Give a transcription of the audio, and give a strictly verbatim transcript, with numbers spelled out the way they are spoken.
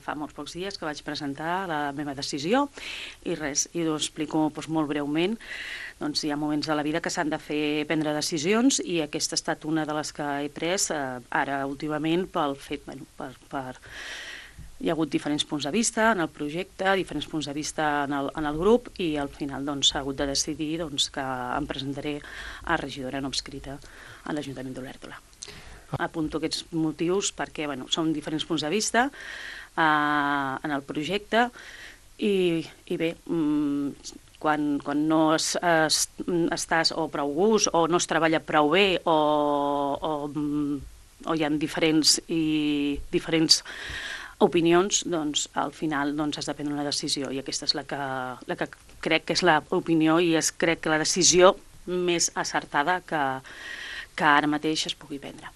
fa molts pocs dies que vaig presentar la meva decisió i res, i ho explico doncs, molt breument. Doncs hi ha moments de la vida que s'han de fer prendre decisions i aquesta ha estat una de les que he pres eh, ara últimament pel fet, bueno, per, per... Hi ha hagut diferents punts de vista en el projecte, diferents punts de vista en el, en el grup i al final doncs, s'ha hagut de decidir doncs, que em presentaré a regidora no adscrita a l'Ajuntament d'Olèrdola. Apunto aquests motius perquè bueno, són diferents punts de vista eh, en el projecte i, i bé, mmm, quan, quan no es, es, estàs o prou gust o no es treballa prou bé o, o, o hi ha diferents, i, diferents opinions, doncs al final doncs, has de prendre una decisió i aquesta és la que, la que crec que és l'opinió i és crec que la decisió més acertada que, que ara mateix es pugui prendre.